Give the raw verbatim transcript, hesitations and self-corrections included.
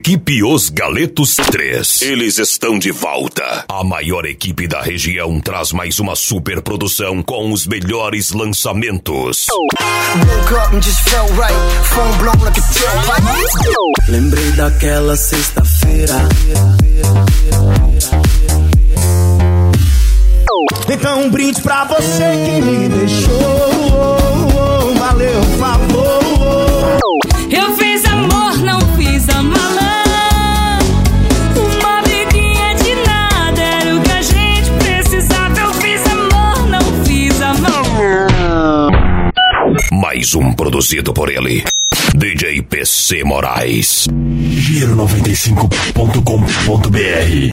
Equipe Os Galetos três. Eles estão de volta. A maior equipe da região traz mais uma super produção com os melhores lançamentos. Lembrei daquela sexta-feira. Então um brinde pra você que me deixou. Valeu, favor. Eu fiz amor, não fiz a malã. Uma briguinha de nada era o que a gente precisava. Eu fiz amor, não fiz a malã. Mais um produzido por ele, D J P C Moraes. Giro noventa e cinco ponto com ponto br.